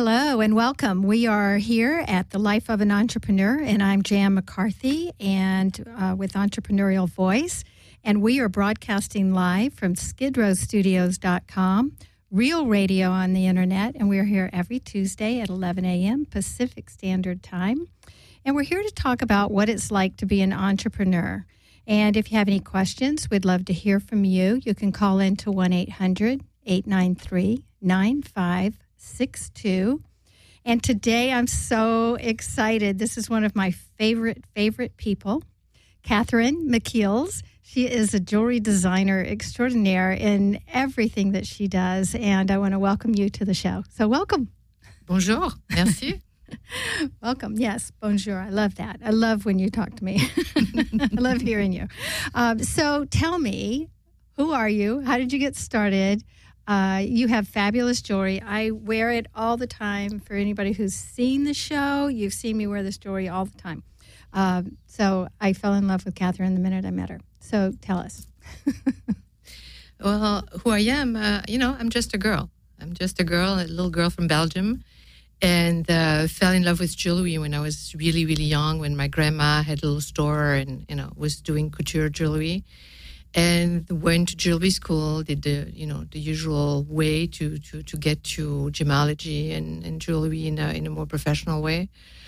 Hello and welcome. We are here at the Life of an Entrepreneur, and I'm Jan McCarthy, and with Entrepreneurial Voice. And we are broadcasting live from skidrowstudios.com, real radio on the internet, and we're here every Tuesday at 11 a.m. Pacific Standard Time. And we're here to talk about what it's like to be an entrepreneur. And if you have any questions, we'd love to hear from you. You can call in to 1-800-893-9562. And today I'm so excited. This is one of my favorite people, Catherine McKeels. She is a jewelry designer extraordinaire in everything that she does. And I want to welcome you to the show. So welcome. Bonjour. Merci. Welcome. Yes. Bonjour. I love that. I love when you talk to me. I love hearing you. So tell me, who are you? How did you get started? You have fabulous jewelry. I wear it all the time. For anybody who's seen the show, you've seen me wear this jewelry all the time. So I fell in love with Catherine the minute I met her. So tell us. Well, who I am, I'm just a girl. I'm just a girl, a little girl from Belgium, and fell in love with jewelry when I was really, really young, when my grandma had a little store and, was doing couture jewelry. And went to jewelry school, did the usual way to get to gemology and jewelry in a more professional way.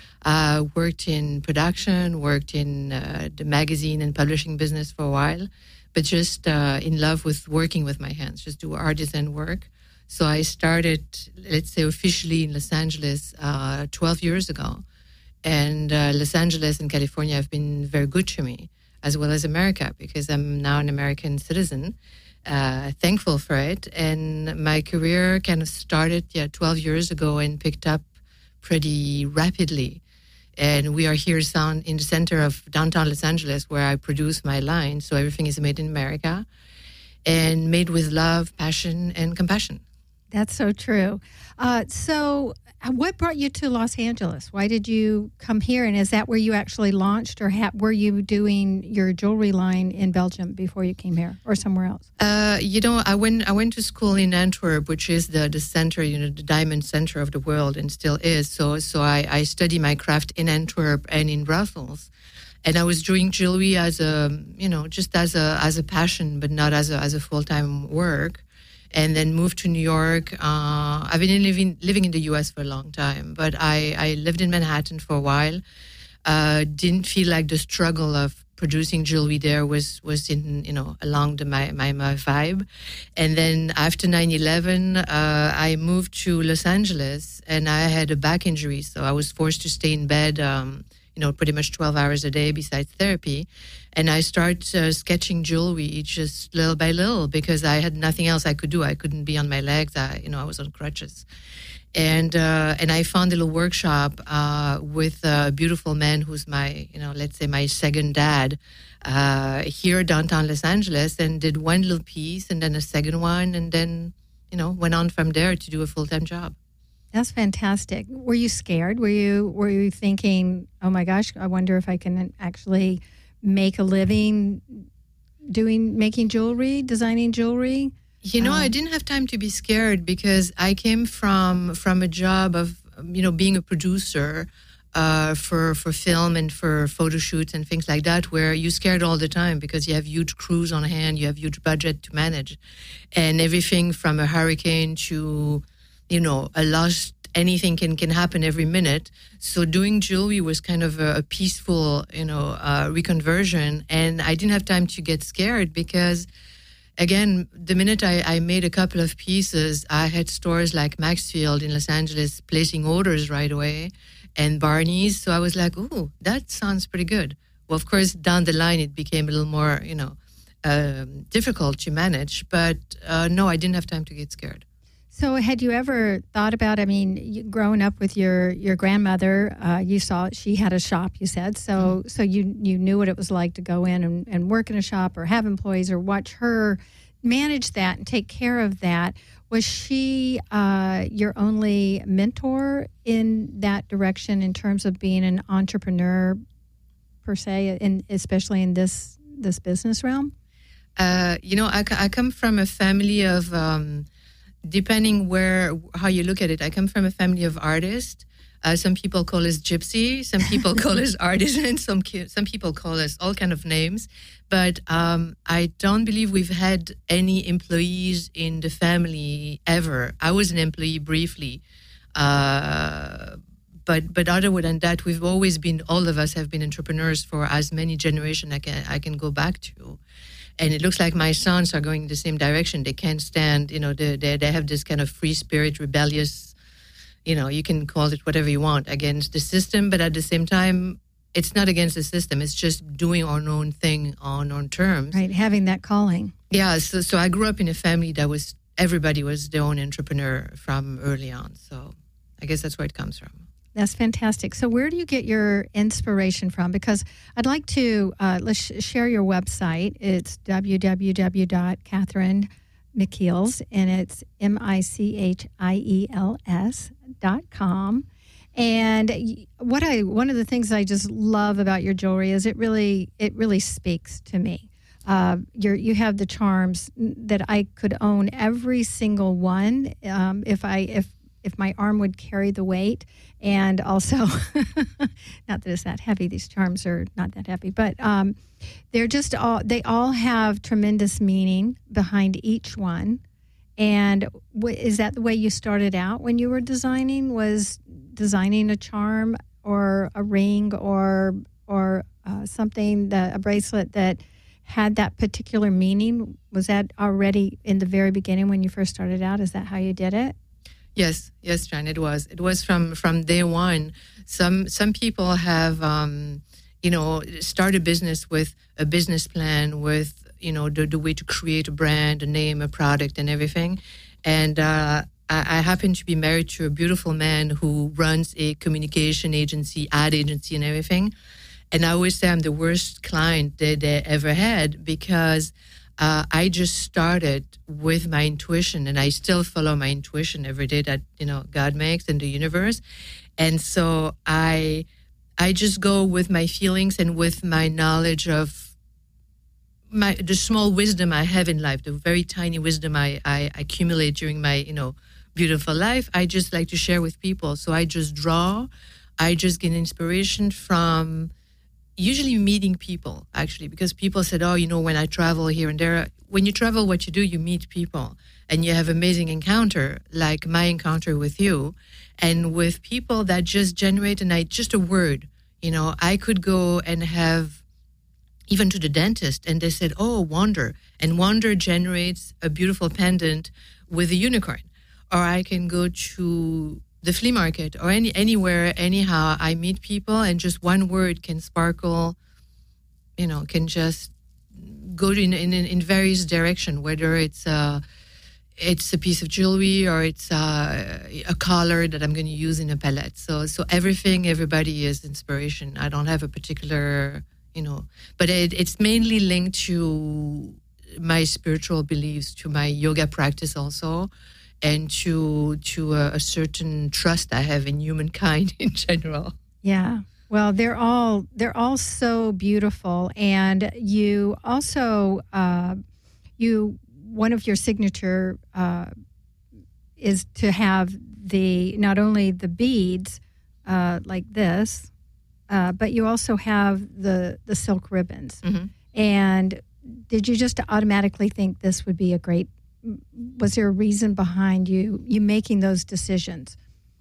Worked in production, worked in the magazine and publishing business for a while, but just in love with working with my hands, just do artisan work. So I started, let's say, officially in Los Angeles 12 years ago. And Los Angeles and California have been very good to me, as well as America, because I'm now an American citizen, thankful for it. And my career kind of started 12 years ago and picked up pretty rapidly. And we are here in the center of downtown Los Angeles, where I produce my line. So everything is made in America and made with love, passion, and compassion. That's so true. So what brought you to Los Angeles? Why did you come here? And is that where you actually launched, or were you doing your jewelry line in Belgium before you came here, or somewhere else? I went to school in Antwerp, which is the center, the diamond center of the world, and still is. So I study my craft in Antwerp and in Brussels. And I was doing jewelry as just as a passion, but not as a full-time work. And then moved to New York. I've been living in the U.S. for a long time, but I lived in Manhattan for a while. Didn't feel like the struggle of producing jewelry there was in along my vibe. And then after 9/11, I moved to Los Angeles, and I had a back injury, so I was forced to stay in bed. Pretty much 12 hours a day besides therapy. And I started sketching jewelry just little by little because I had nothing else I could do. I couldn't be on my legs. I was on crutches. And I found a little workshop with a beautiful man who's my, let's say my second dad here downtown Los Angeles, and did one little piece and then a second one, and then, went on from there to do a full-time job. That's fantastic. Were you scared? Were you thinking, oh my gosh, I wonder if I can actually make a living making jewelry, designing jewelry? I didn't have time to be scared because I came from a job of, being a producer for film and for photo shoots and things like that, where you're scared all the time because you have huge crews on hand, you have huge budget to manage, and everything from a hurricane to a loss, anything can happen every minute. So doing jewelry was kind of a peaceful, reconversion. And I didn't have time to get scared because, again, the minute I made a couple of pieces, I had stores like Maxfield in Los Angeles placing orders right away, and Barney's. So I was like, ooh, that sounds pretty good. Well, of course, down the line, it became a little more, difficult to manage. But no, I didn't have time to get scared. So had you ever thought about, growing up with your grandmother, you saw she had a shop, you said, so you knew what it was like to go in and work in a shop or have employees or watch her manage that and take care of that. Was she your only mentor in that direction in terms of being an entrepreneur per se, especially in this business realm? I come from a family of depending how you look at it. I come from a family of artists. Some people call us gypsy. Some people call us artisan. Some people call us all kind of names. But I don't believe we've had any employees in the family ever. I was an employee briefly. But other than that, we've always been, all of us have been entrepreneurs for as many generations I can go back to. And it looks like my sons are going the same direction. They can't stand, they have this kind of free spirit, rebellious, you can call it whatever you want, against the system. But at the same time, it's not against the system. It's just doing our own thing on our own terms. Right, having that calling. Yeah, so I grew up in a family that everybody was their own entrepreneur from early on. So I guess that's where it comes from. That's fantastic. So where do you get your inspiration from? Because I'd like to let's share your website. It's www.CatherineMichiels, and it's MICHIELS.com. And one of the things I just love about your jewelry is it really speaks to me. You have the charms that I could own every single one if my arm would carry the weight. And also, not that it's that heavy, these charms are not that heavy, but they all have tremendous meaning behind each one. And is that the way you started out when you were designing? Was designing a charm or a ring or something, a bracelet that had that particular meaning? Was that already in the very beginning when you first started out? Is that how you did it? Yes, Jan, it was. It was from day one. Some people have, start a business with a business plan, with, the way to create a brand, a name, a product, and everything. And I happen to be married to a beautiful man who runs a communication agency, ad agency, and everything. And I always say I'm the worst client they ever had because I just started with my intuition, and I still follow my intuition every day that, God makes in the universe. And so I just go with my feelings and with my knowledge of the small wisdom I have in life, the very tiny wisdom I accumulate during my, beautiful life. I just like to share with people. So I just draw. I just get inspiration from usually meeting people, actually, because people said, when I travel here and there, when you travel, what you do, you meet people and you have amazing encounter, like my encounter with you, and with people that just generate just a word. I could go and have even to the dentist and they said, wonder. And wonder generates a beautiful pendant with a unicorn. Or I can go to the flea market or anywhere, anyhow, I meet people and just one word can sparkle, can just go in various directions, whether it's a piece of jewelry or it's a color that I'm going to use in a palette. So everybody is inspiration. I don't have a particular, but it's mainly linked to my spiritual beliefs, to my yoga practice also, and to a certain trust I have in humankind in general. Yeah. Well, they're all so beautiful, and you also one of your signature is to have not only the beads like this, but you also have the silk ribbons. Mm-hmm. And did you just automatically think this would be a great? Was there a reason behind you making those decisions?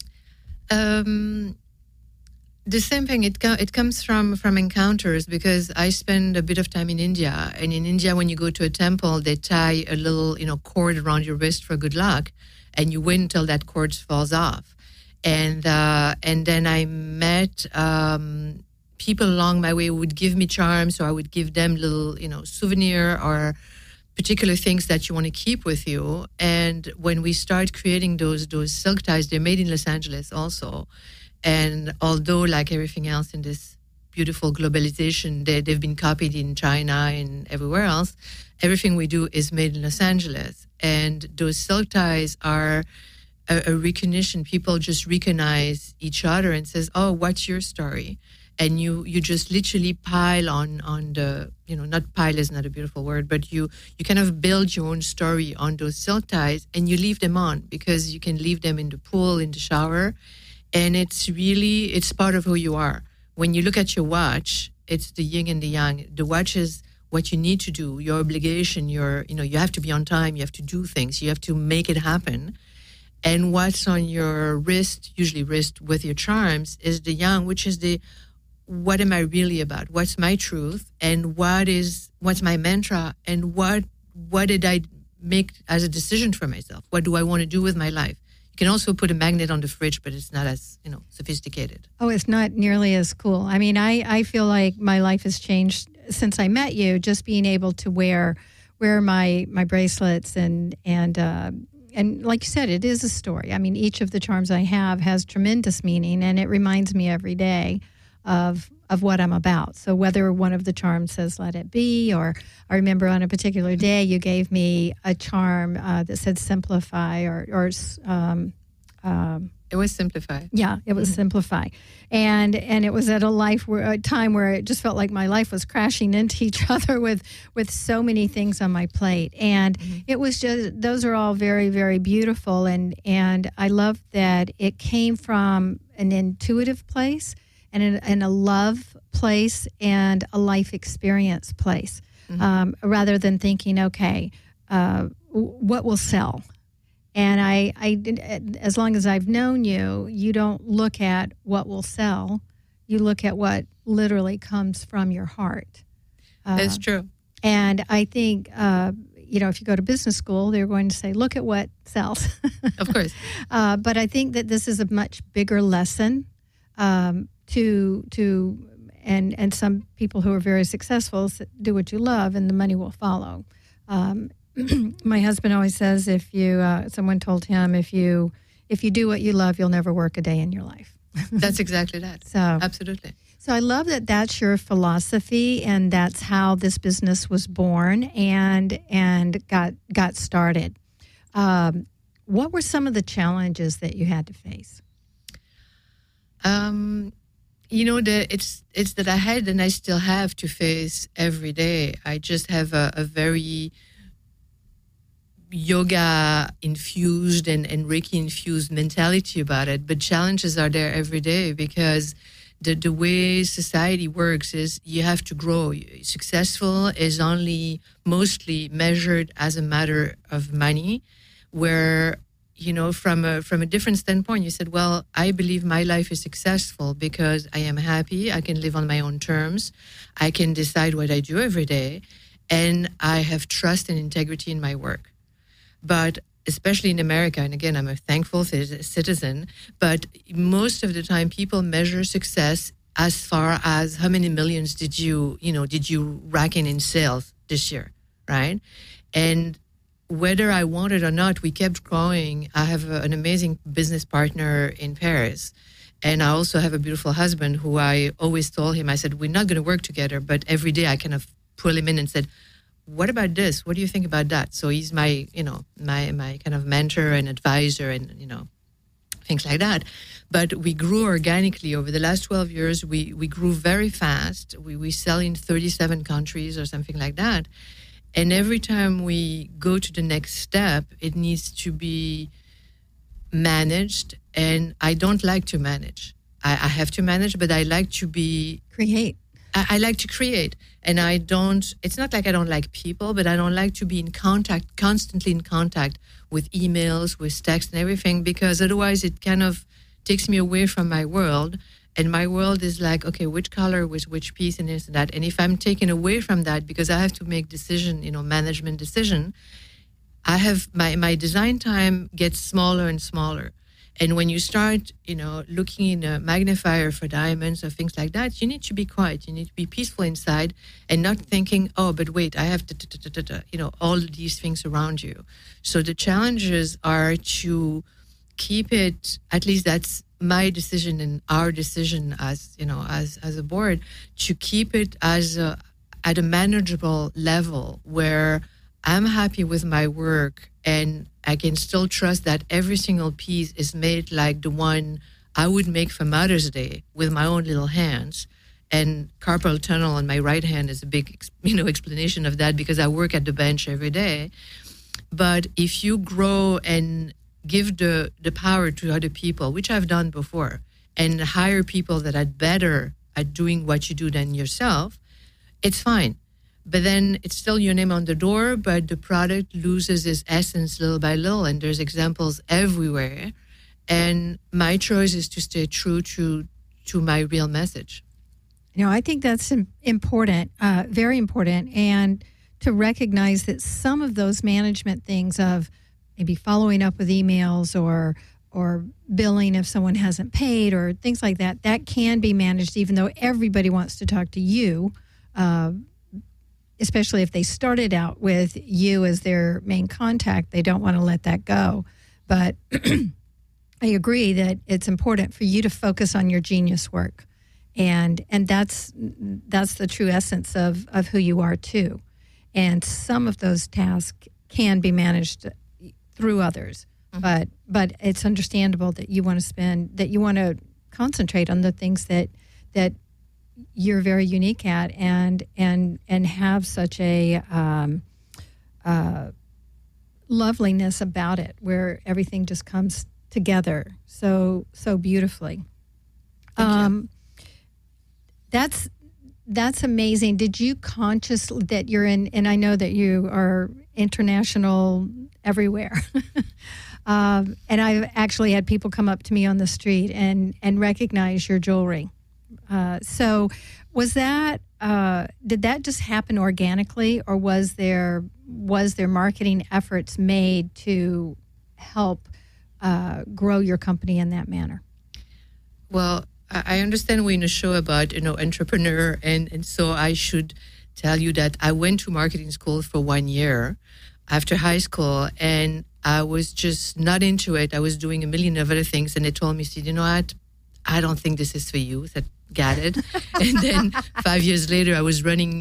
The same thing. It comes from encounters, because I spend a bit of time in India, and in India, when you go to a temple, they tie a little cord around your wrist for good luck, and you wait until that cord falls off. And then I met people along my way who would give me charms, so I would give them little souvenir or particular things that you want to keep with you. And when we start creating those silk ties, they're made in Los Angeles also. And although, like everything else in this beautiful globalization, they've been copied in China and everywhere else, everything we do is made in Los Angeles. And those silk ties are a recognition. People just recognize each other and says, what's your story? and you just literally pile on the, not pile is not a beautiful word, but you kind of build your own story on those silk ties, and you leave them on because you can leave them in the pool, in the shower, and it's part of who you are. When you look at your watch, it's the yin and the yang. The watch is what you need to do, your obligation, you have to be on time, you have to do things, you have to make it happen. And what's on your wrist, usually wrist with your charms, is the yang, which is what am I really about? What's my truth? And what's my mantra? And what did I make as a decision for myself? What do I want to do with my life? You can also put a magnet on the fridge, but it's not as, sophisticated. Oh, it's not nearly as cool. I mean, I feel like my life has changed since I met you, just being able to wear my bracelets and like you said, it is a story. I mean, each of the charms I have has tremendous meaning, and it reminds me every day of what I'm about. So whether one of the charms says "Let it be," or I remember on a particular day you gave me a charm that said "Simplify," or it was Simplify. Yeah, it was Simplify, and it was at a time where it just felt like my life was crashing into each other with so many things on my plate, and it was just, those are all very, very beautiful, and I love that it came from an intuitive place and a love place and a life experience place, rather than thinking, okay, what will sell. And I, as long as I've known you, you don't look at what will sell. You look at what literally comes from your heart. That's true. And I think, if you go to business school, they're going to say, look at what sells. Of course. But I think that this is a much bigger lesson and some people who are very successful do what you love and the money will follow. My husband always says, if you someone told him, if you do what you love, you'll never work a day in your life. That's exactly that. So absolutely. So I love that that's your philosophy, and that's how this business was born and got started. What were some of the challenges that you had to face? It's that I had and I still have to face every day. I just have a very yoga infused and Reiki infused mentality about it. But challenges are there every day because the way society works is you have to grow. Successful is only mostly measured as a matter of money, where, from a different standpoint, you said, well, I believe my life is successful because I am happy. I can live on my own terms. I can decide what I do every day. And I have trust and integrity in my work. But especially in America, and again, I'm a thankful citizen, but most of the time people measure success as far as how many millions did you rack in sales this year, right? And whether I want it or not, we kept growing. I have an amazing business partner in Paris. And I also have a beautiful husband who I always told him, I said, we're not going to work together, but every day I kind of pull him in and said, what about this? What do you think about that? So he's my kind of mentor and advisor and, things like that. But we grew organically over the last 12 years. We grew very fast. We sell in 37 countries or something like that. And every time we go to the next step, it needs to be managed. And I don't like to manage. I have to manage, but I like to create. I like to create. And it's not like I don't like people, but I don't like to be constantly in contact with emails, with text and everything, because otherwise it kind of takes me away from my world. And my world is like, okay, which color with which piece and this and that. And if I'm taken away from that because I have to make management decision, I have my design time gets smaller and smaller. And when you start, looking in a magnifier for diamonds or things like that, you need to be quiet. You need to be peaceful inside and not thinking, oh, but wait, I have all these things around you. So the challenges are to keep it, at least that's my decision and our decision as a board, to keep it at a manageable level where I'm happy with my work and I can still trust that every single piece is made like the one I would make for Mother's Day with my own little hands, And carpal tunnel on my right hand is a big, explanation of that because I work at the bench every day. But if you grow and give the power to other people, which I've done before, and hire people that are better at doing what you do than yourself, it's fine. But then it's still your name on the door, but the product loses its essence little by little, and there's examples everywhere. And my choice is to stay true to my real message. I think that's important, very important, and to recognize that some of those management things of maybe following up with emails or billing if someone hasn't paid or things like that, that can be managed even though everybody wants to talk to you, especially if they started out with you as their main contact. They don't want to let that go. But I agree that it's important for you to focus on your genius work. And that's the true essence of who you are too. And some of those tasks can be managed through others. Mm-hmm. But it's understandable that you want to concentrate on the things that you're very unique at and have such a loveliness about it, where everything just comes together so beautifully. That's amazing. Did you consciously, that you're in, and I know that you are international everywhere. And I've actually had people come up to me on the street and recognize your jewelry. So was that, did that just happen organically, or was there marketing efforts made to help grow your company in that manner? Well, I understand we're in a show about, entrepreneur, and so I should tell you that I went to marketing school for 1 year after high school, and I was just not into it. I was doing a million of other things, and they told me, you know what, I don't think this is for you. I said, got it. And then 5 years later, I was running,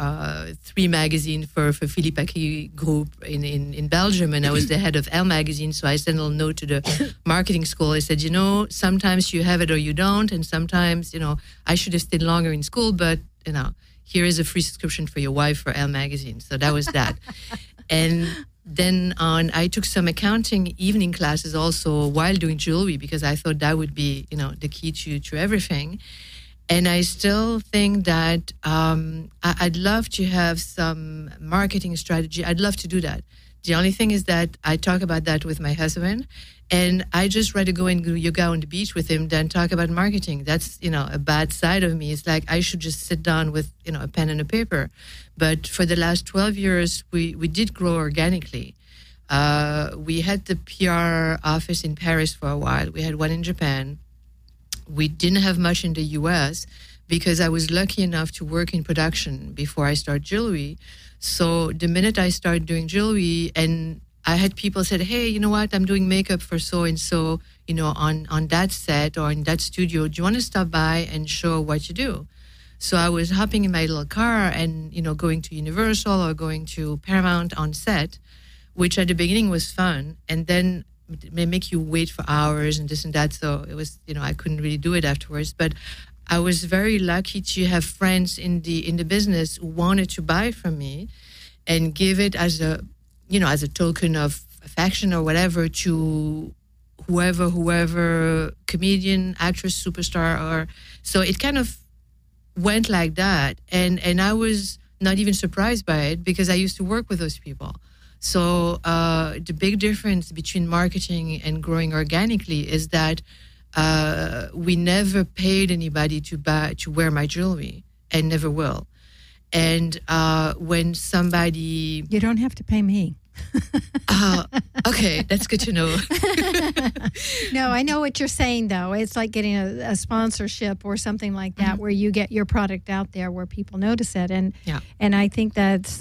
3 magazines for Philippe Aki Group in Belgium, and I was the head of Elle magazine. So I sent a little note to the marketing school. I said, sometimes you have it or you don't, and sometimes, I should have stayed longer in school, but, here is a free subscription for your wife for Elle magazine. So that was that. And then I took some accounting evening classes also while doing jewelry, because I thought that would be, the key to everything. And I still think that I'd love to have some marketing strategy. I'd love to do that. The only thing is that I talk about that with my husband, and I just rather go and do yoga on the beach with him than talk about marketing. That's, a bad side of me. It's like I should just sit down with, a pen and a paper. But for the last 12 years, we did grow organically. We had the PR office in Paris for a while. We had one in Japan. We didn't have much in the U.S. because I was lucky enough to work in production before I started jewelry. So the minute I started doing jewelry, and I had people said, hey, you know what, I'm doing makeup for so-and-so, on that set or in that studio. Do you want to stop by and show what you do? So I was hopping in my little car and, going to Universal or going to Paramount on set, which at the beginning was fun. And then it may make you wait for hours and this and that. So it was, I couldn't really do it afterwards. But I was very lucky to have friends in the business who wanted to buy from me and give it as a token of affection or whatever to whoever, comedian, actress, superstar, or so it kind of went like that. And I was not even surprised by it because I used to work with those people. So the big difference between marketing and growing organically is that we never paid anybody to wear my jewelry, and never will. And when somebody... You don't have to pay me. Okay, that's good to know. No, I know what you're saying, though. It's like getting a sponsorship or something like that, mm-hmm. where you get your product out there where people notice it. And I think that's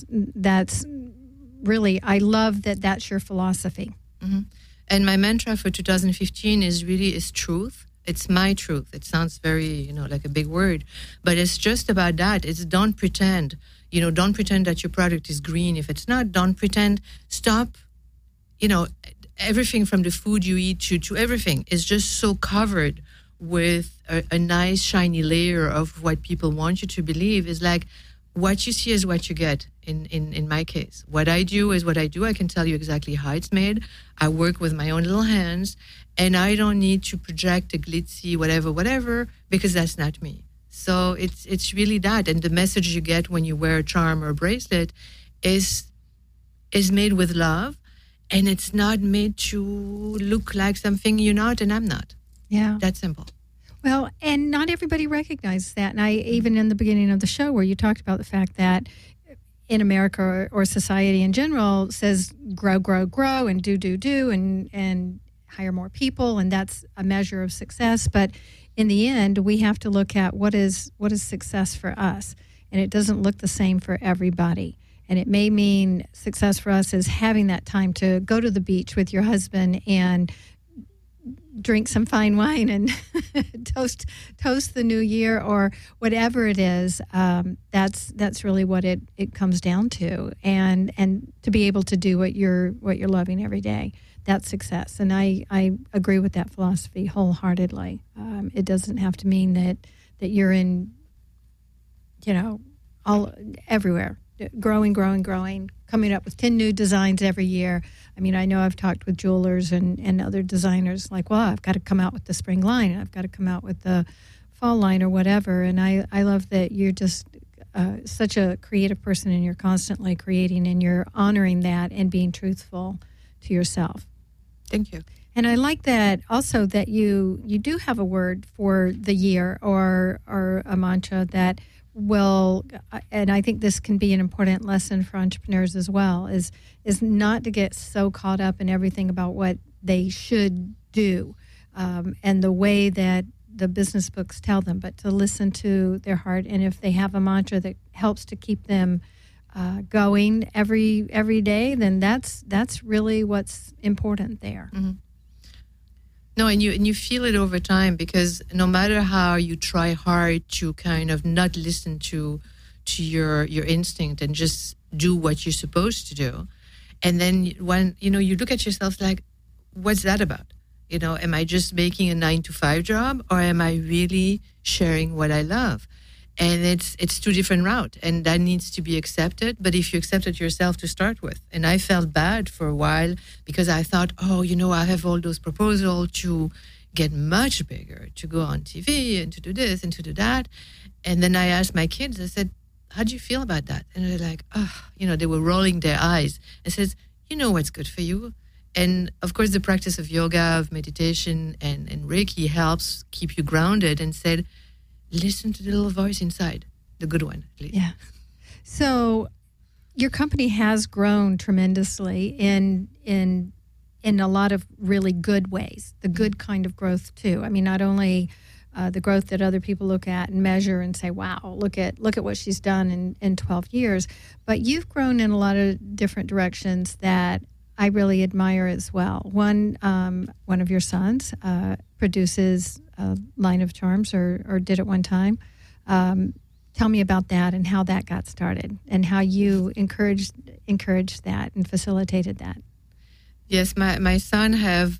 really, I love that that's your philosophy. Mm-hmm. And my mantra for 2015 is truth. It's my truth. It sounds very, like a big word, but it's just about that. It's don't pretend. Don't pretend that your product is green. If it's not, don't pretend. Stop. Everything from the food you eat to everything is just so covered with a nice shiny layer of what people want you to believe is like what you see is what you get in my case. What I do is what I do. I can tell you exactly how it's made. I work with my own little hands, and I don't need to project a glitzy whatever, because that's not me. So it's really that. And the message you get when you wear a charm or a bracelet is made with love, and it's not made to look like something you're not and I'm not. Yeah. That's simple. Well, and not everybody recognizes that. And I, even in the beginning of the show where you talked about the fact that in America or society in general says grow, and do, and hire more people, and that's a measure of success. But in the end, we have to look at what is success for us. And it doesn't look the same for everybody. And it may mean success for us is having that time to go to the beach with your husband and drink some fine wine and toast the new year, or whatever it is. That's really what it comes down to, and to be able to do what you're loving every day. That's success, and I agree with that philosophy wholeheartedly. It doesn't have to mean that you're in, all everywhere, growing, coming up with 10 new designs every year. I mean, I know I've talked with jewelers and other designers like, well, I've got to come out with the spring line, and I've got to come out with the fall line or whatever. And I love that you're just such a creative person, and you're constantly creating, and you're honoring that and being truthful to yourself. Thank you. And I like that also that you do have a word for the year or a mantra that will, and I think this can be an important lesson for entrepreneurs as well, is not to get so caught up in everything about what they should do and the way that the business books tell them, but to listen to their heart. And if they have a mantra that helps to keep them going every day, then that's really what's important there. Mm-hmm. No, and you feel it over time, because no matter how you try hard to kind of not listen to your instinct and just do what you're supposed to do, and then when you look at yourself like, what's that about? Am I just making a 9-to-5 job, or am I really sharing what I love? And it's two different routes, and that needs to be accepted. But if you accept it yourself to start with, and I felt bad for a while because I thought, I have all those proposals to get much bigger, to go on TV and to do this and to do that. And then I asked my kids, I said, how do you feel about that? And they're like, they were rolling their eyes. I said, what's good for you. And of course, the practice of yoga, of meditation, and Reiki helps keep you grounded, and said, listen to the little voice inside, the good one, at least. Yeah. So your company has grown tremendously in a lot of really good ways, the good kind of growth too. I mean, not only the growth that other people look at and measure and say, wow, look at what she's done in 12 years, but you've grown in a lot of different directions that I really admire as well. One of your sons produces a line of charms, or did at one time. Tell me about that and how that got started, and how you encouraged that and facilitated that. Yes, my sons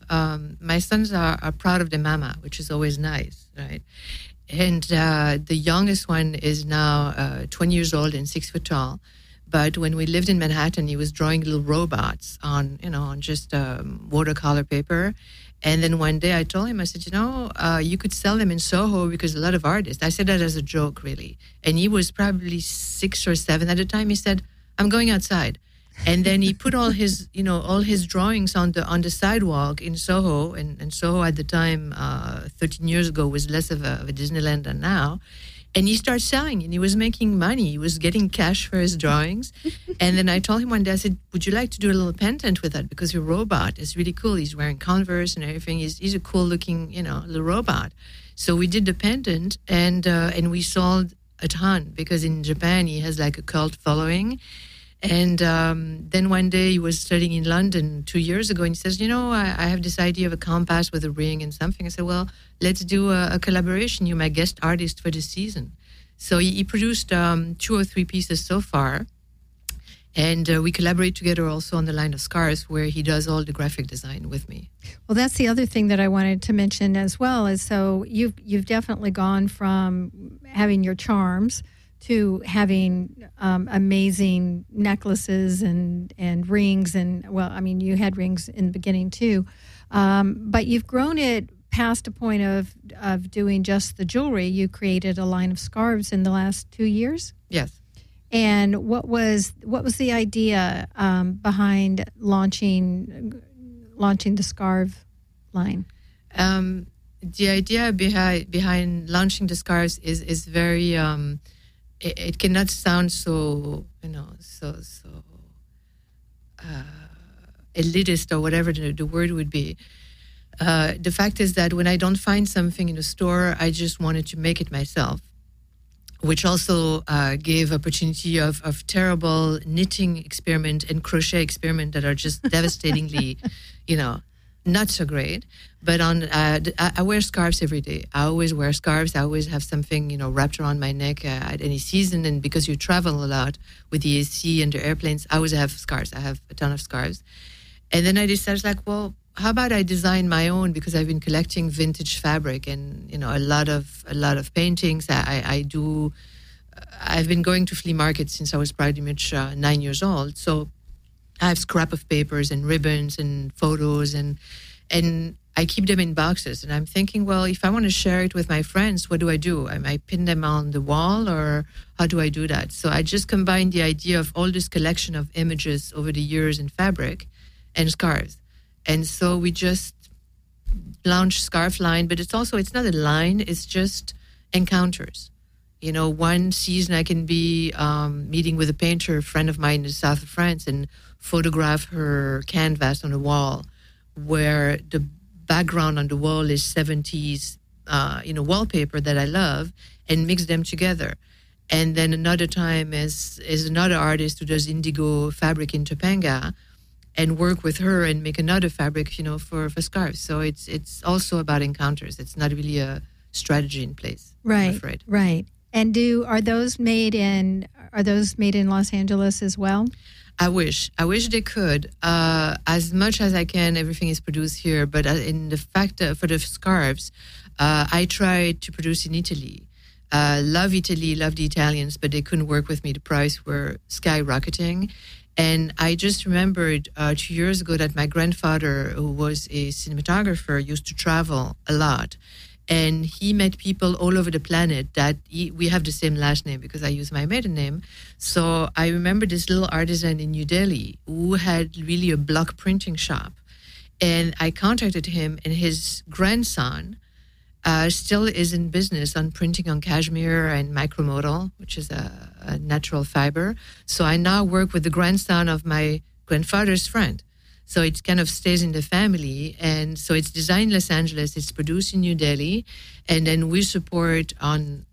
are proud of their mama, which is always nice, right? And the youngest one is now 20 years old and 6 foot tall. But when we lived in Manhattan, he was drawing little robots on just watercolor paper. And then one day I told him, I said, you could sell them in Soho, because a lot of artists. I said that as a joke, really. And he was probably 6 or 7 at the time. He said, I'm going outside. And then he put all his drawings on the sidewalk in Soho. And Soho at the time, 13 years ago, was less of a Disneyland than now. And he started selling, and he was making money. He was getting cash for his drawings. And then I told him one day, I said, would you like to do a little pendant with that? Because your robot is really cool. He's wearing Converse and everything. He's a cool looking, little robot. So we did the pendant, and we sold a ton, because in Japan, he has like a cult following. And then one day he was studying in London 2 years ago, and he says, I have this idea of a compass with a ring and something. I said, well, let's do a collaboration. You're my guest artist for this season. So he produced 2 or 3 pieces so far. And we collaborate together also on the line of scarves, where he does all the graphic design with me. Well, that's the other thing that I wanted to mention as well. Is so you've definitely gone from having your charms to having amazing necklaces and rings, and well, I mean, you had rings in the beginning too, but you've grown it past a point of doing just the jewelry. You created a line of scarves in the last 2 years. Yes. And what was the idea behind launching the scarf line? The idea behind launching the scarves is very. It cannot sound so elitist or whatever the word would be. The fact is that when I don't find something in a store, I just wanted to make it myself, which also gave opportunity of terrible knitting experiment and crochet experiment that are just devastatingly, not so great. But I wear scarves every day. I always wear scarves. I always have something, wrapped around my neck at any season. And because you travel a lot with the AC and the airplanes, I always have scarves. I have a ton of scarves. And then I decided, well, how about I design my own, because I've been collecting vintage fabric and a lot of paintings. I've been going to flea markets since I was pretty much 9 years old. So I have scrap of papers and ribbons and photos and I keep them in boxes. And I'm thinking, well, if I want to share it with my friends, what do? I pin them on the wall, or how do I do that? So I just combined the idea of all this collection of images over the years in fabric and scarves. And so we just launched Scarf Line, but it's not a line, it's just encounters. One season I can be meeting with a painter, a friend of mine in the south of France, and photograph her canvas on a wall where the background on the wall is 70s, wallpaper that I love, and mix them together. And then another time is another artist who does indigo fabric in Topanga, and work with her and make another fabric, for scarves. So it's also about encounters. It's not really a strategy in place. Right, I'm afraid. Right. And are those made in Los Angeles as well? I wish they could. As much as I can, everything is produced here. But in the fact for the scarves, I tried to produce in Italy. Love Italy, love the Italians, but they couldn't work with me. The price were skyrocketing. And I just remembered 2 years ago that my grandfather, who was a cinematographer, used to travel a lot. And he met people all over the planet we have the same last name because I use my maiden name. So I remember this little artisan in New Delhi who had really a block printing shop. And I contacted him, and his grandson still is in business on printing on cashmere and micromodal, which is a natural fiber. So I now work with the grandson of my grandfather's friend. So it kind of stays in the family. And so it's designed in Los Angeles, it's produced in New Delhi. And then we support on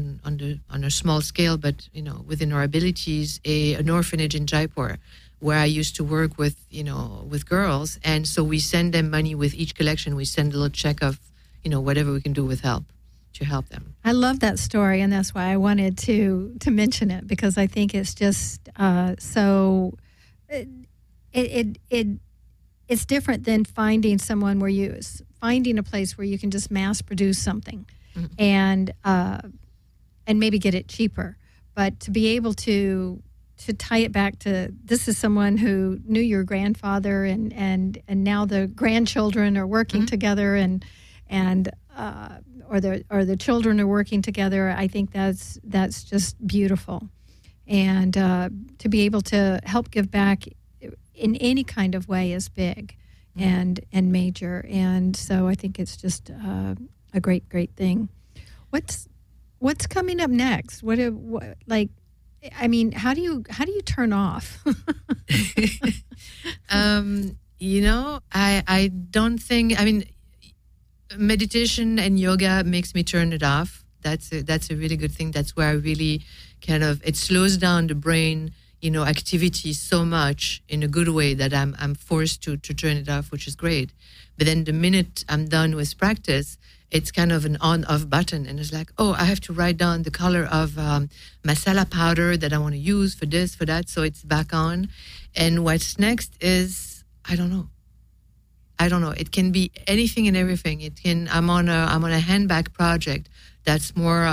a small scale, but, within our abilities, an orphanage in Jaipur, where I used to work with girls. And so we send them money with each collection. We send a little check of, whatever we can do to help them. I love that story, and that's why I wanted to mention it, because I think it's just so it's different than finding a place where you can just mass produce something, mm-hmm. and maybe get it cheaper, but to be able to tie it back to, this is someone who knew your grandfather, and now the grandchildren are working mm-hmm. together, or the children are working together. I think that's just beautiful, and to be able to help give back in any kind of way is big and major, and so I think it's just a great thing. What's coming up next? How do you turn off? I don't think. Meditation and yoga makes me turn it off. That's a really good thing. That's where I really it slows down the brain, activity so much in a good way that I'm forced to turn it off, which is great. But then the minute I'm done with practice, it's kind of an on-off button, and it's like, oh, I have to write down the color of masala powder that I want to use for this, for that, so it's back on. And what's next is, I don't know. It can be anything and everything. It can. I'm on a handbag project that's more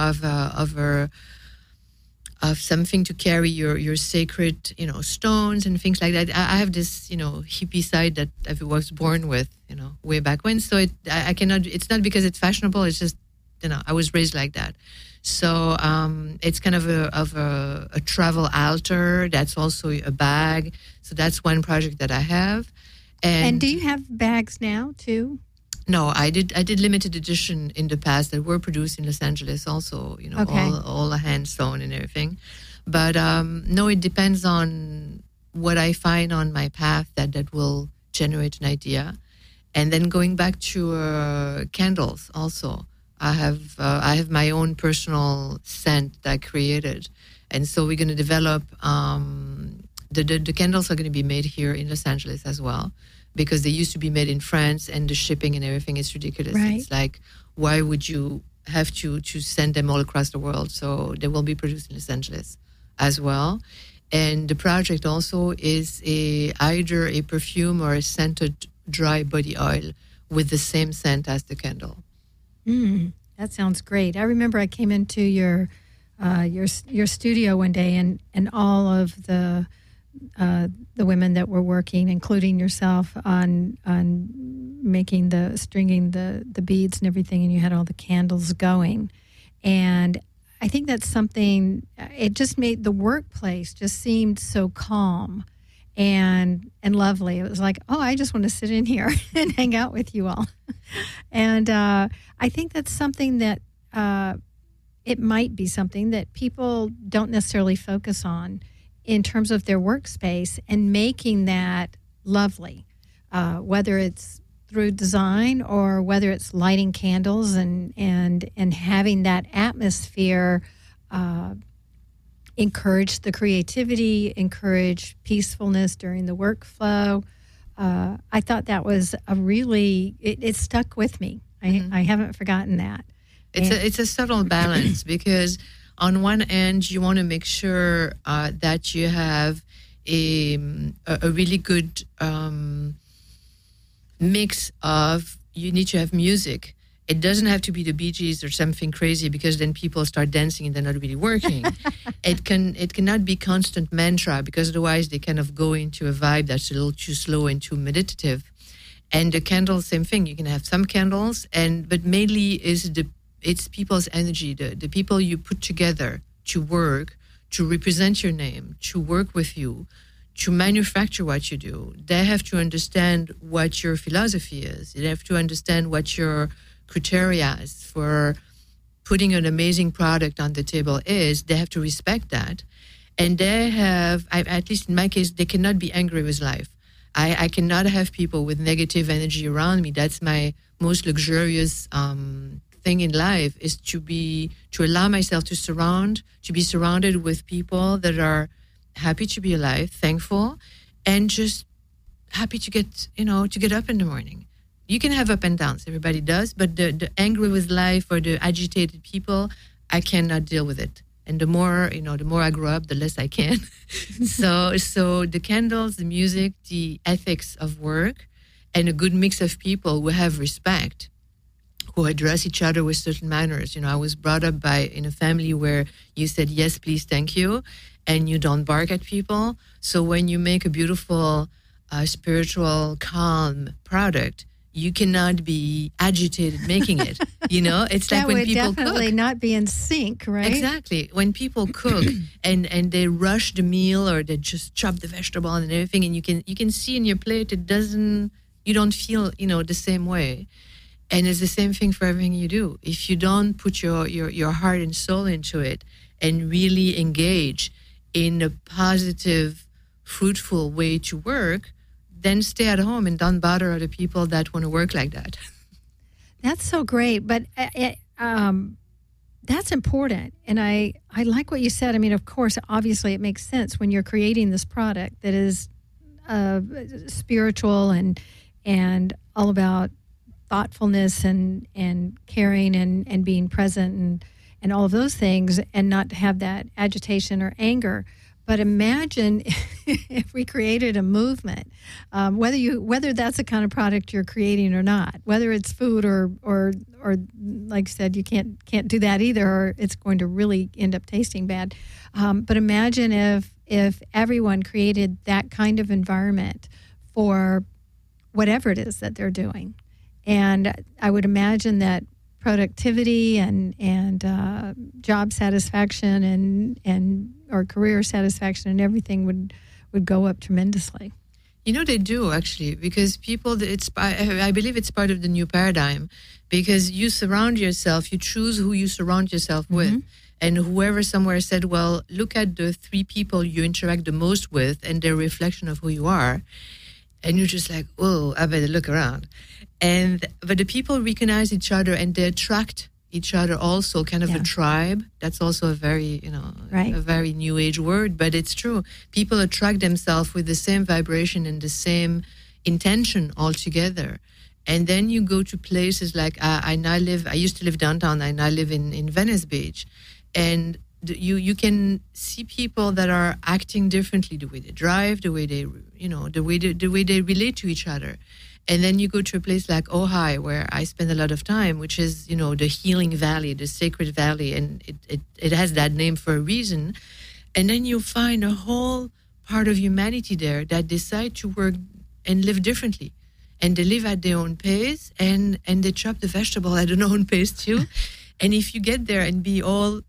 of something to carry your sacred, stones and things like that. I have this, hippie side that I was born with, way back when. So I cannot. It's not because it's fashionable. It's just, I was raised like that. So it's kind of a travel altar. That's also a bag. So that's one project that I have. And do you have bags now too? No, I did limited edition in the past that were produced in Los Angeles also, okay. all hand sewn and everything. But no, it depends on what I find on my path that will generate an idea. And then going back to candles also, I have my own personal scent that I created. And so we're going to develop, the candles are going to be made here in Los Angeles as well, because they used to be made in France, and the shipping and everything is ridiculous. Right. It's like, why would you have to send them all across the world? So they will be produced in Los Angeles as well. And the project also is either a perfume or a scented dry body oil with the same scent as the candle. That sounds great. I remember I came into your studio one day, and all of the women that were working, including yourself, on making stringing the beads and everything, and you had all the candles going. And I think that's something, it just made the workplace just seemed so calm and lovely. It was like, oh, I just want to sit in here and hang out with you all. And I think that's something that it might be something that people don't necessarily focus on in terms of their workspace, and making that lovely, whether it's through design or whether it's lighting candles and having that atmosphere encourage the creativity, encourage peacefulness during the workflow. I thought that was it stuck with me. I haven't forgotten that. It's a subtle balance because on one end, you want to make sure that you have a really good mix of, you need to have music. It doesn't have to be the Bee Gees or something crazy, because then people start dancing and they're not really working. It cannot be constant mantra, because otherwise they kind of go into a vibe that's a little too slow and too meditative. And the candles, same thing. You can have some candles, but mainly it's people's energy, the people you put together to work, to represent your name, to work with you, to manufacture what you do. They have to understand what your philosophy is. They have to understand what your criteria is for putting an amazing product on the table is. They have to respect that. And they have, at least in my case, they cannot be angry with life. I cannot have people with negative energy around me. That's my most luxurious thing in life, is to allow myself to be surrounded with people that are happy to be alive, thankful, and just happy to get up in the morning. You can have up and downs, everybody does, but the angry with life or the agitated people, I cannot deal with it. And the more I grow up, the less I can. So the candles, the music, the ethics of work, and a good mix of people who have respect, who address each other with certain manners. I was brought up in a family where you said, yes, please, thank you, and you don't bark at people. So when you make a beautiful, spiritual, calm product, you cannot be agitated making it. It's like when people cook. That would definitely not be in sync, right? Exactly. When people cook and they rush the meal, or they just chop the vegetable and everything, and you can see in your plate, you don't feel, the same way. And it's the same thing for everything you do. If you don't put your heart and soul into it and really engage in a positive, fruitful way to work, then stay at home and don't bother other people that want to work like that. That's so great. But that's important. And I like what you said. I mean, of course, obviously it makes sense when you're creating this product that is spiritual and all about thoughtfulness and caring and being present and all of those things, and not to have that agitation or anger. But imagine if we created a movement, whether that's the kind of product you're creating or not, whether it's food or like I said, you can't do that either, or it's going to really end up tasting bad. But imagine if everyone created that kind of environment for whatever it is that they're doing, and I would imagine that productivity and job satisfaction and or career satisfaction and everything would go up tremendously. You know, they do actually, because people, I believe it's part of the new paradigm, because you surround yourself, you choose who you surround yourself with. And whoever somewhere said, well, look at the 3 people you interact the most with and their reflection of who you are. And you're just like, oh, I better look around. But the people recognize each other and they attract each other also, kind of a tribe. That's also a very, a very new age word, but it's true. People attract themselves with the same vibration and the same intention altogether. And then you go to places like, I used to live downtown, and I live in Venice Beach. And you can see people that are acting differently, the way they drive, the way they, the way they relate to each other. And then you go to a place like Ojai, where I spend a lot of time, which is, the healing valley, the sacred valley, and it has that name for a reason. And then you find a whole part of humanity there that decide to work and live differently. And they live at their own pace, and they chop the vegetable at their own pace too. And if you get there and be all,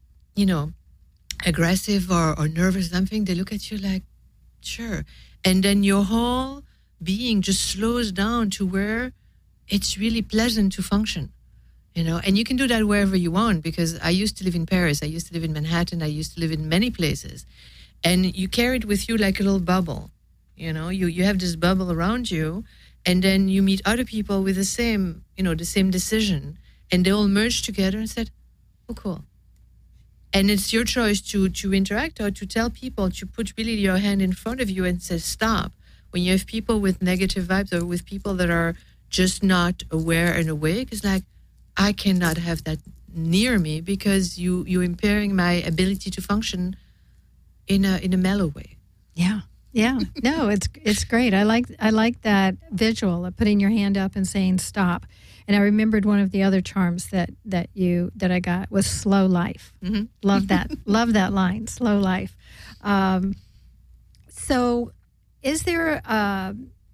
aggressive or nervous or something, they look at you like, sure. And then your whole being just slows down to where it's really pleasant to function, and you can do that wherever you want, because I used to live in Paris, I used to live in Manhattan, I used to live in many places, and you carry it with you like a little bubble, you have this bubble around you, and then you meet other people with the same decision, and they all merge together and said, oh, cool. And it's your choice to interact or to tell people, to put really your hand in front of you and say, stop. When you have people with negative vibes or with people that are just not aware and awake, it's like, I cannot have that near me, because you're impairing my ability to function in a mellow way. Yeah. No, it's great. I like that visual of putting your hand up and saying stop. And I remembered one of the other charms that I got was slow life. Mm-hmm. Love that. Love that line, slow life. So is there a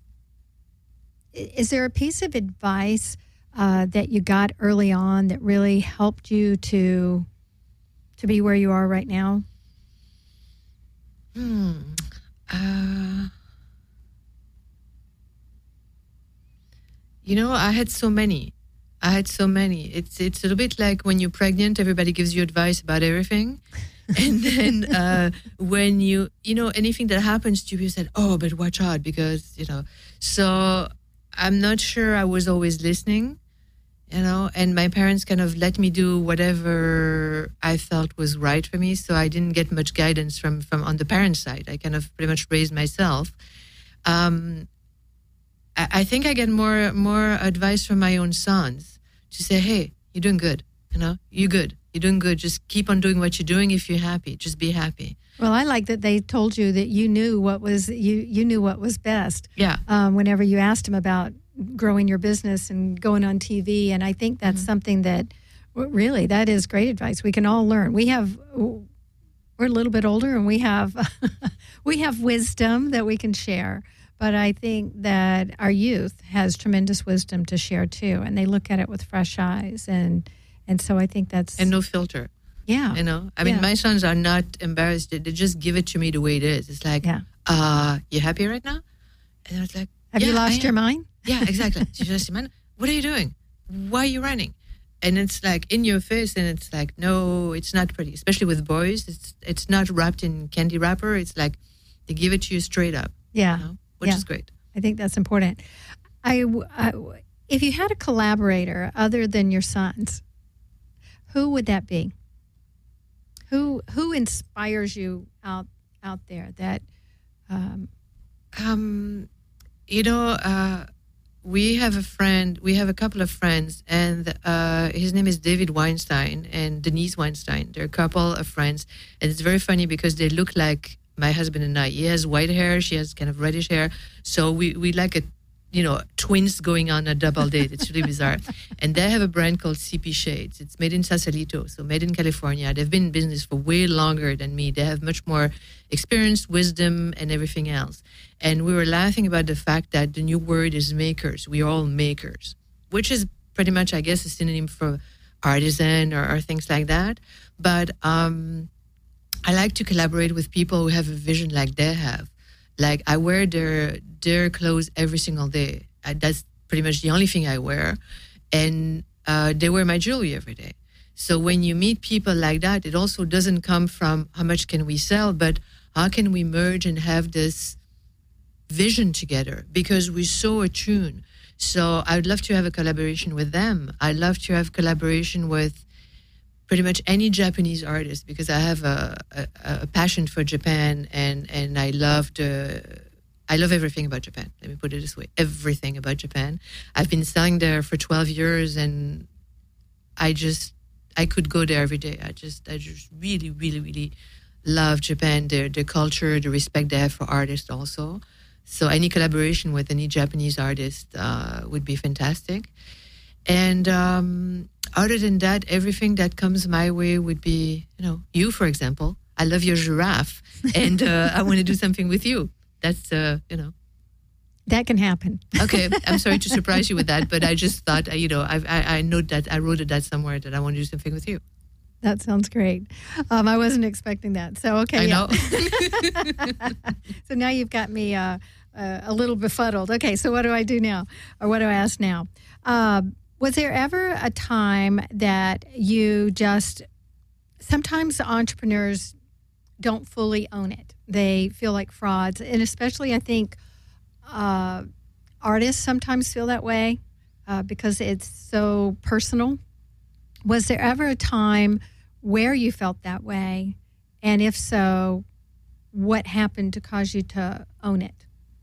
piece of advice that you got early on that really helped you to be where you are right now? I had so many. It's a little bit like when you're pregnant, everybody gives you advice about everything. And then when anything that happens to you said, oh, but watch out, because, so I'm not sure I was always listening, and my parents kind of let me do whatever I felt was right for me. So I didn't get much guidance from on the parent side. I kind of pretty much raised myself. I think I get more advice from my own sons to say, hey, you're doing good. You're good. You're doing good. Just keep on doing what you're doing. If you're happy, just be happy. Well, I like that they told you that you knew what was you knew what was best. Yeah. Whenever you asked them about growing your business and going on TV, and I think that's something that really that is great advice. We can all learn. We're a little bit older, and we have wisdom that we can share. But I think that our youth has tremendous wisdom to share too, and they look at it with fresh eyes, and so I think that's and no filter. Yeah, I mean, my sons are not embarrassed; they just give it to me the way it is. It's like, you happy right now? And I was like, have you lost your mind? Yeah, exactly. Did you lost your mind? What are you doing? Why are you running? And it's like in your face, and it's like, no, it's not pretty. Especially with boys, it's not wrapped in candy wrapper. It's like they give it to you straight up. Yeah. Which is great. I think that's important. If you had a collaborator other than your sons, who would that be? Who inspires you out we have a friend. We have a couple of friends, and his name is David Weinstein and Denise Weinstein. They're a couple of friends, and it's very funny because they look like my husband and I. He has white hair, she has kind of reddish hair. So we like twins going on a double date. It's really bizarre. And they have a brand called CP Shades. It's made in Sausalito, so made in California. They've been in business for way longer than me. They have much more experience, wisdom, and everything else. And we were laughing about the fact that the new word is makers. We are all makers, which is pretty much, I guess, a synonym for artisan or things like that. But I like to collaborate with people who have a vision like they have. Like, I wear their clothes every single day. That's pretty much the only thing I wear. And they wear my jewelry every day. So when you meet people like that, it also doesn't come from how much can we sell, but how can we merge and have this vision together? Because we're so attuned. So I'd love to have a collaboration with them. I'd love to have collaboration with pretty much any Japanese artist, because I have a passion for Japan, and I love everything about Japan. Let me put it this way: everything about Japan. I've been selling there for 12 years, and I could go there every day. I just really, really, really love Japan. Their culture, the respect they have for artists, also. So any collaboration with any Japanese artist would be fantastic. And other than that, everything that comes my way would be, you, for example. I love your giraffe, and I want to do something with you. That's, That can happen. Okay, I'm sorry to surprise you with that, but I just thought, I know that I wrote that somewhere that I want to do something with you. That sounds great. I wasn't expecting that. So, okay. I know. So now you've got me a little befuddled. Okay, so what do I do now? Or what do I ask now? Was there ever a time that you sometimes entrepreneurs don't fully own it. They feel like frauds. And especially, I think, artists sometimes feel that way because it's so personal. Was there ever a time where you felt that way? And if so, what happened to cause you to own it?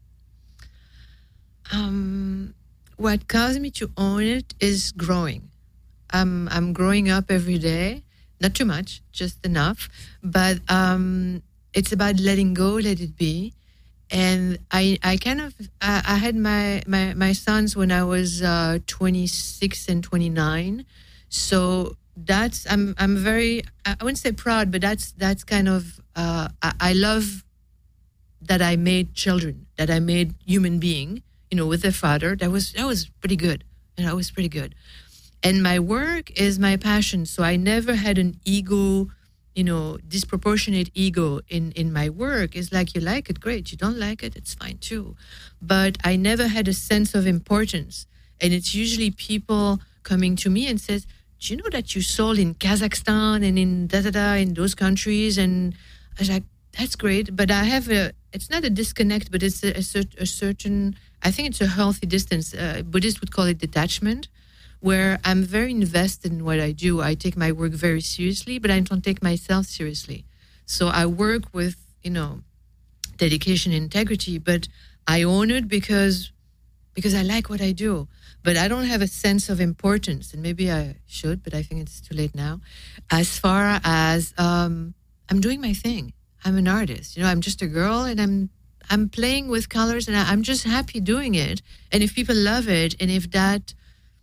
What caused me to own it is growing. I'm growing up every day, not too much, just enough. But it's about letting go, let it be. And I had my sons when I was 26 and 29. So I'm very, I wouldn't say proud, but that's kind of, I love that I made children, that I made human being, with their father. That was pretty good. That was pretty good. And my work is my passion. So I never had an ego, disproportionate ego in my work. It's like, you like it, great. You don't like it, it's fine too. But I never had a sense of importance. And it's usually people coming to me and says, do you know that you sold in Kazakhstan and in in those countries? And I was like, that's great. But I have it's not a disconnect, but it's a certain, I think it's a healthy distance. Buddhists would call it detachment, where I'm very invested in what I do. I take my work very seriously, but I don't take myself seriously. So I work with, dedication and integrity, but I own it because I like what I do. But I don't have a sense of importance, and maybe I should, but I think it's too late now. As far as I'm doing my thing. I'm an artist. I'm just a girl, and I'm playing with colors, and I'm just happy doing it. And if people love it, and if that,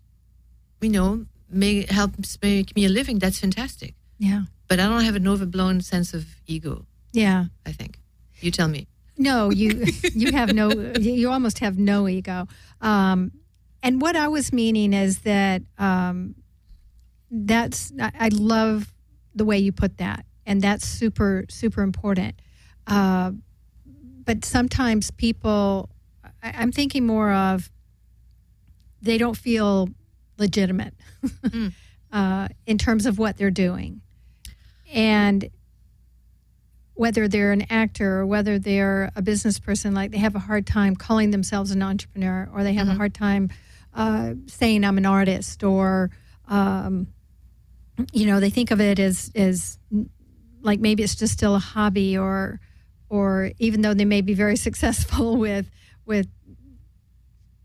helps make me a living, that's fantastic. Yeah. But I don't have an overblown sense of ego. Yeah. I think. You tell me. No, you have you almost have no ego. And what I was meaning is that I love the way you put that. And that's super, super important. But sometimes people, I'm thinking more of, they don't feel legitimate in terms of what they're doing. And whether they're an actor or whether they're a business person, like they have a hard time calling themselves an entrepreneur, or they have a hard time saying I'm an artist, or, they think of it as like maybe it's just still a hobby, or even though they may be very successful with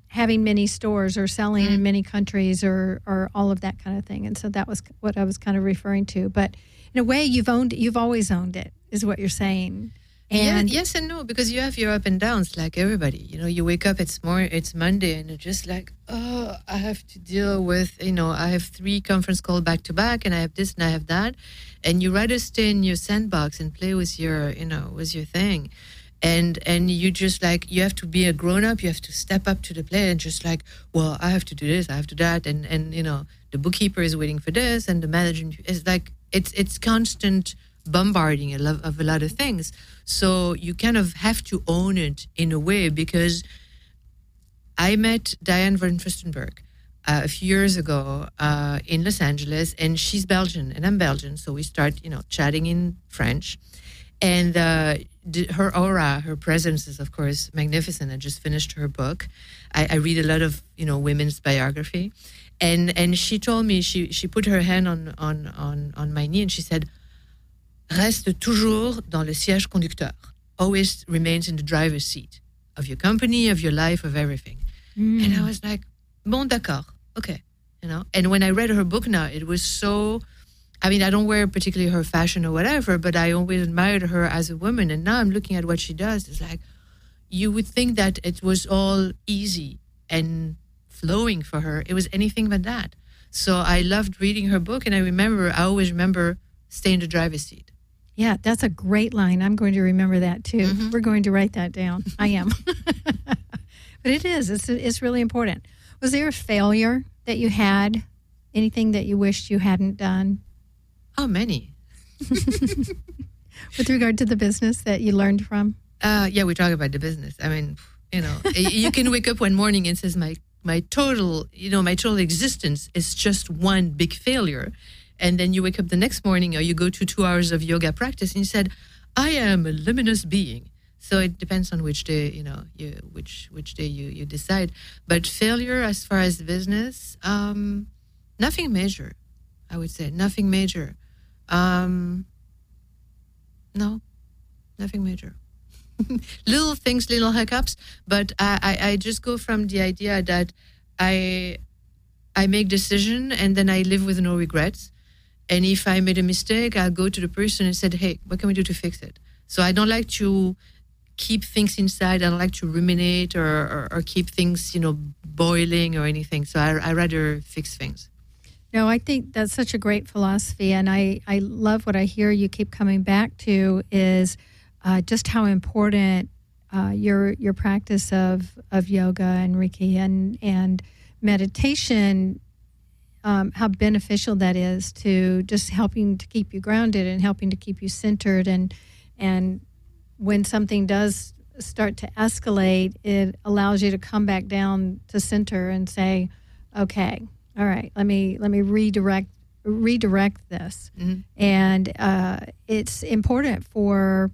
having many stores or selling in many countries or all of that kind of thing. And so that was what I was kind of referring to. But in a way, you've always owned it, is what you're saying. And yes and no, because you have your up and downs like everybody. You wake up, it's Monday, and you're just like, oh, I have to deal with, I have 3 conference calls back to back, and I have this and I have that. And you rather stay in your sandbox and play with your thing. And you just like, you have to be a grown up, you have to step up to the plate and just like, well, I have to do this, I have to do that. And the bookkeeper is waiting for this, and the manager is like, it's constant bombarding of a lot of things. So you kind of have to own it in a way, because I met Diane van Furstenberg a few years ago in Los Angeles, and she's Belgian and I'm Belgian. So we start, chatting in French, and her aura, her presence is of course magnificent. I just finished her book. I read a lot of, women's biography, and she told me, she put her hand on my knee and she said, reste toujours dans le siège conducteur. Always remains in the driver's seat of your company, of your life, of everything. And I was like, bon, d'accord, okay. And when I read her book now, it was so, I don't wear particularly her fashion or whatever, but I always admired her as a woman. And now I'm looking at what she does. It's like, you would think that it was all easy and flowing for her. It was anything but that. So I loved reading her book. And I always remember stay in the driver's seat. Yeah, that's a great line. I'm going to remember that too. Mm-hmm. We're going to write that down. I am. But it is. It's really important. Was there a failure that you had? Anything that you wished you hadn't done? Oh, many. With regard to the business that you learned from? Yeah, we talk about the business. You can wake up one morning and says my total existence is just one big failure. And then you wake up the next morning, or you go to 2 hours of yoga practice, and you said, I am a luminous being. So it depends on which day, which day you decide. But failure as far as business, nothing major, I would say. Nothing major. No, nothing major. Little things, little hiccups. But I just go from the idea that I make decision and then I live with no regrets. And if I made a mistake, I'll go to the person and said, hey, what can we do to fix it? So I don't like to keep things inside. I don't like to ruminate or keep things, boiling or anything. So I rather fix things. No, I think that's such a great philosophy. And I love what I hear you keep coming back to is just how important your practice of yoga and Reiki and meditation, how beneficial that is to just helping to keep you grounded and helping to keep you centered. And when something does start to escalate, it allows you to come back down to center and say, okay, all right, let me redirect this. Mm-hmm. And it's important for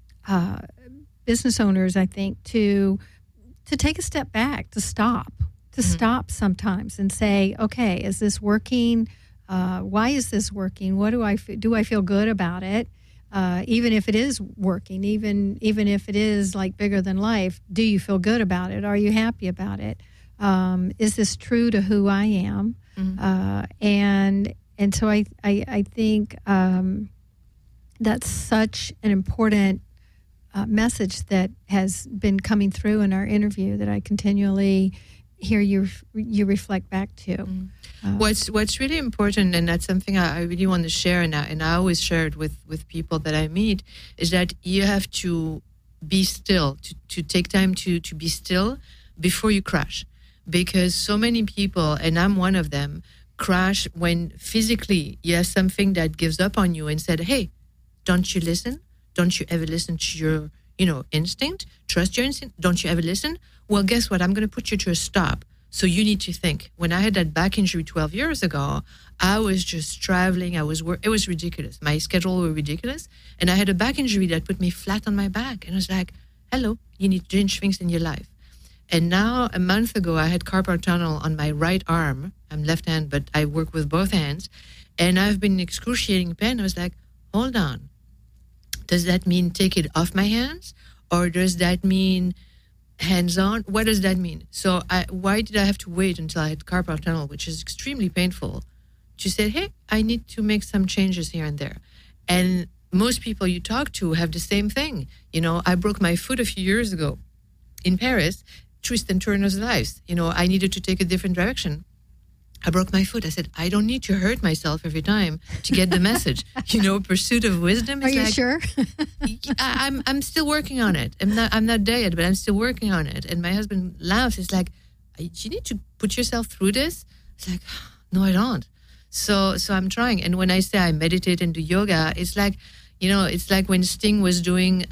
business owners, I think, to take a step back, to stop. Stop sometimes and say, okay, is this working? Why is this working? What do I feel good about it? Even if it is working, even if it is like bigger than life, do you feel good about it? Are you happy about it? Is this true to who I am? Mm-hmm. And so I think that's such an important message that has been coming through in our interview that I continually hear you reflect back to. Mm-hmm. What's really important, and that's something I really want to share, and I always share it with people that I meet, is that you have to be still, to take time to be still before you crash. Because so many people, and I'm one of them, crash when physically you have something that gives up on you and said, hey, don't you listen? Don't you ever listen to your instinct? Trust your instinct? Don't you ever listen? Well, guess what? I'm going to put you to a stop. So you need to think. When I had that back injury 12 years ago, I was just traveling. It was ridiculous. My schedule was ridiculous. And I had a back injury that put me flat on my back. And I was like, hello, you need to change things in your life. And now, a month ago, I had carpal tunnel on my right arm. I'm left hand, but I work with both hands. And I've been in excruciating pain. I was like, hold on. Does that mean take it off my hands? Or does that mean hands-on. What does that mean? So why did I have to wait until I had carpal tunnel, which is extremely painful, to say, hey, I need to make some changes here and there. And most people you talk to have the same thing. I broke my foot a few years ago in Paris, twist and turn of lives. I needed to take a different direction. I broke my foot. I said, I don't need to hurt myself every time to get the message. Pursuit of wisdom. Are you sure? I'm still working on it. I'm not there yet, but I'm still working on it. And my husband laughs. He's like, you need to put yourself through this? It's like, no, I don't. So I'm trying. And when I say I meditate and do yoga, it's like, it's like when Sting was doing,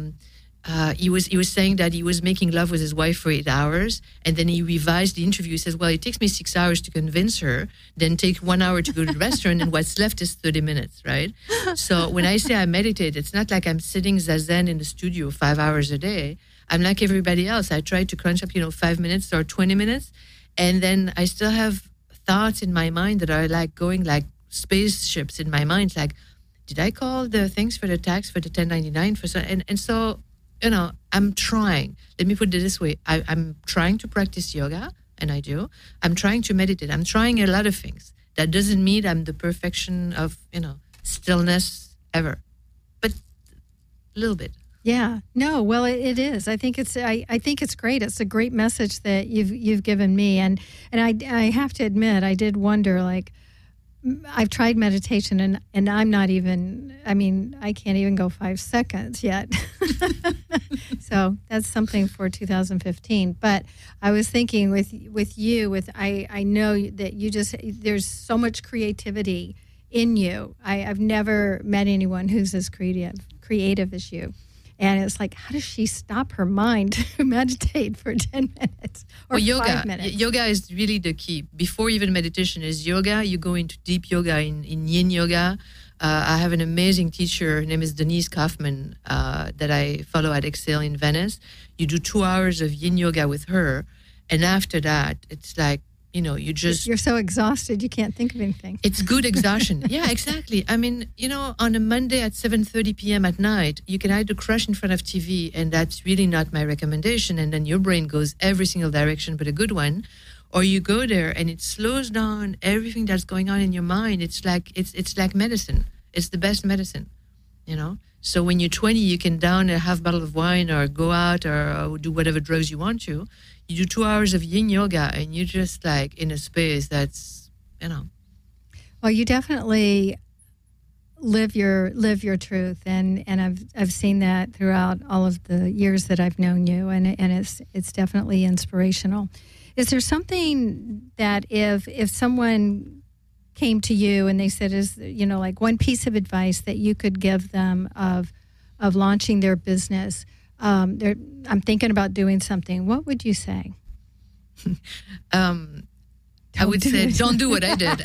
he was saying that he was making love with his wife for 8 hours, and then he revised the interview. He says, well, it takes me 6 hours to convince her, then take 1 hour to go to the restaurant, and what's left is 30 minutes, right? So when I say I meditate, it's not like I'm sitting zazen in the studio 5 hours a day. I'm like everybody else. I try to crunch up, 5 minutes or 20 minutes, and then I still have thoughts in my mind that are like going like spaceships in my mind, like, did I call the things for the tax for the 1099 for so, and so I'm trying. Let me put it this way. I'm trying to practice yoga, and I do. I'm trying to meditate. I'm trying a lot of things. That doesn't mean I'm the perfection of, stillness ever, but a little bit. Yeah. No, well, it is. I think it's great. It's a great message that you've given me. And I have to admit, I did wonder, like, I've tried meditation and I'm not even, I can't even go 5 seconds yet. So that's something for 2015. But I was thinking with you, I know that there's so much creativity in you. I've never met anyone who's as creative as you. And it's like, how does she stop her mind to meditate for 10 minutes or 5 minutes? Yoga is really the key. Before even meditation is yoga. You go into deep yoga in yin yoga. I have an amazing teacher. Her name is Denise Kaufman that I follow at Excel in Venice. You do 2 hours of yin yoga with her. And after that, it's like, you're so exhausted you can't think of anything. It's good exhaustion. Yeah, exactly. On a Monday at 7:30 p.m. at night, you can either crash in front of TV, and that's really not my recommendation, and then your brain goes every single direction but a good one, or you go there and it slows down everything that's going on in your mind. It's like medicine. It's the best medicine, So when you're 20, you can down a half bottle of wine or go out or do whatever drugs you want to. You do 2 hours of yin yoga and you're just like in a space that's, Well, you definitely live your truth, and I've seen that throughout all of the years that I've known you, and it's definitely inspirational. Is there something that if someone came to you and they said, like one piece of advice that you could give them of launching their business? I'm thinking about doing something. What would you say? I would say, don't do what I did.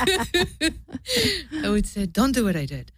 I would say, don't do what I did.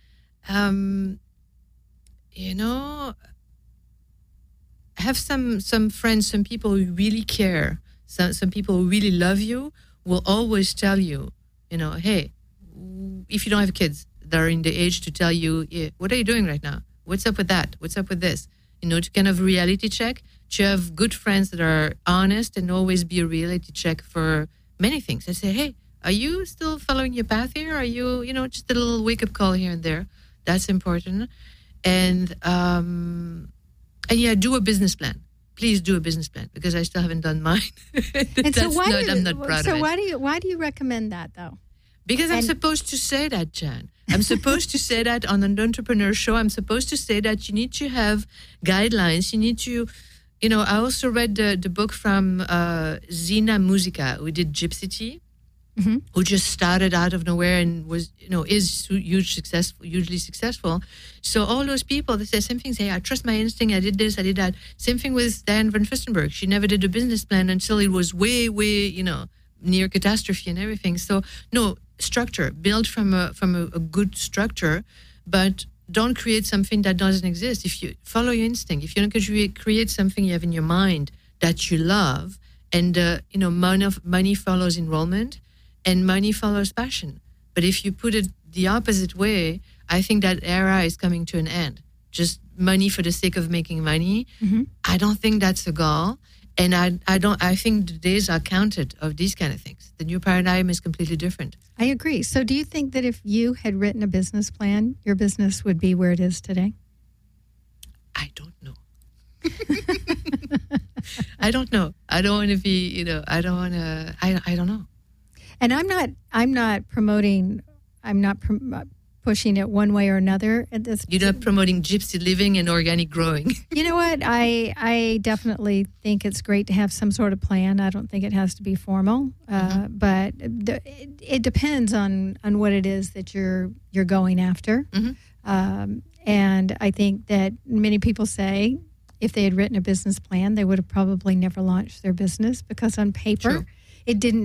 Have some friends, some people who really care, some people who really love you will always tell you, hey, if you don't have kids that are in the age to tell you, yeah, what are you doing right now? What's up with that? What's up with this? To kind of reality check, to have good friends that are honest and always be a reality check for many things. I say, hey, are you still following your path here? Are you, just a little wake-up call here and there? That's important. And yeah, do a business plan. Please do a business plan, because I still haven't done mine. And so I'm not proud of it. So why do you recommend that, though? Because I'm supposed to say that, Jan. I'm supposed to say that on an entrepreneur show. I'm supposed to say that you need to have guidelines. You need to, I also read the book from Zina Musica, who did Gypsy Tea, who just started out of nowhere and was, is hugely successful. So all those people, they say same thing. Say, I trust my instinct. I did this. I did that. Same thing with Diane von Furstenberg. She never did a business plan until it was way, near catastrophe and everything. So no. Structure, build from a good structure, but don't create something that doesn't exist. If you follow your instinct, if you're not going to create something you have in your mind that you love, and money follows enrollment, and money follows passion. But if you put it the opposite way, I think that era is coming to an end. Just money for the sake of making money. Mm-hmm. I don't think that's a goal. And I think the days are counted of these kind of things. The new paradigm is completely different. I agree. So do you think that if you had written a business plan, your business would be where it is today? I don't know. I don't know. I don't want to be, I don't know. And I'm not promoting, pushing it one way or another at this. You're not promoting gypsy living and organic growing. You know what? I definitely think it's great to have some sort of plan. I don't think it has to be formal, but it depends on what it is that you're going after. Mm-hmm. And I think that many people say if they had written a business plan, they would have probably never launched their business because on paper, True. it didn't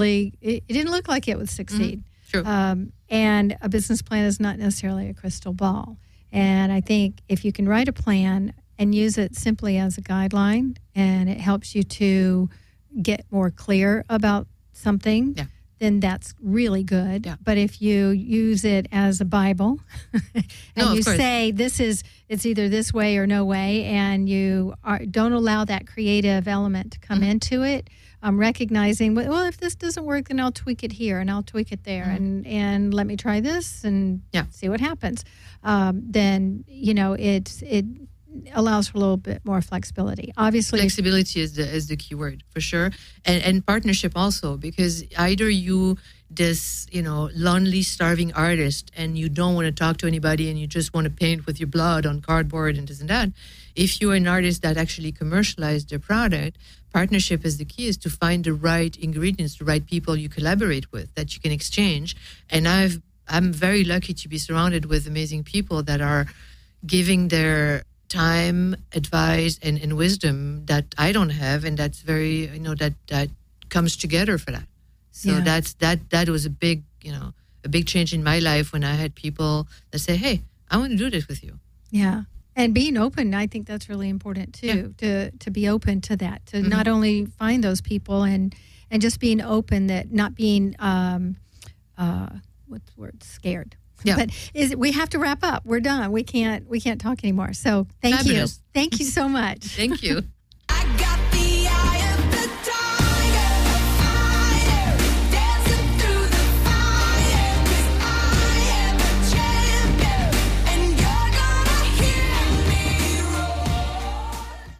look like it would succeed. Mm-hmm. True. And a business plan is not necessarily a crystal ball. And I think if you can write a plan and use it simply as a guideline and it helps you to get more clear about something, then that's really good. Yeah. But if you use it as a Bible and you say it's either this way or no way, and you don't allow that creative element to come into it, recognizing, well, if this doesn't work, then I'll tweak it here and I'll tweak it there, and let me try this and see what happens. Then it allows for a little bit more flexibility. Obviously, flexibility is the key word for sure, and partnership also, because either you this lonely, starving artist and you don't want to talk to anybody and you just want to paint with your blood on cardboard and this and that. If you're an artist that actually commercialized their product, partnership is the key, is to find the right ingredients, the right people you collaborate with that you can exchange. And I'm very lucky to be surrounded with amazing people that are giving their time, advice, and wisdom that I don't have, and that's very that comes together for that. So that was a big change in my life when I had people that say, "Hey, I want to do this with you." Yeah. And being open, I think that's really important too, to be open to that, to not only find those people and just being open, that not being, what's the word, scared. Yeah. But we have to wrap up. We're done. We can't talk anymore. So thank Fabulous. you. Thank you so much. Thank you.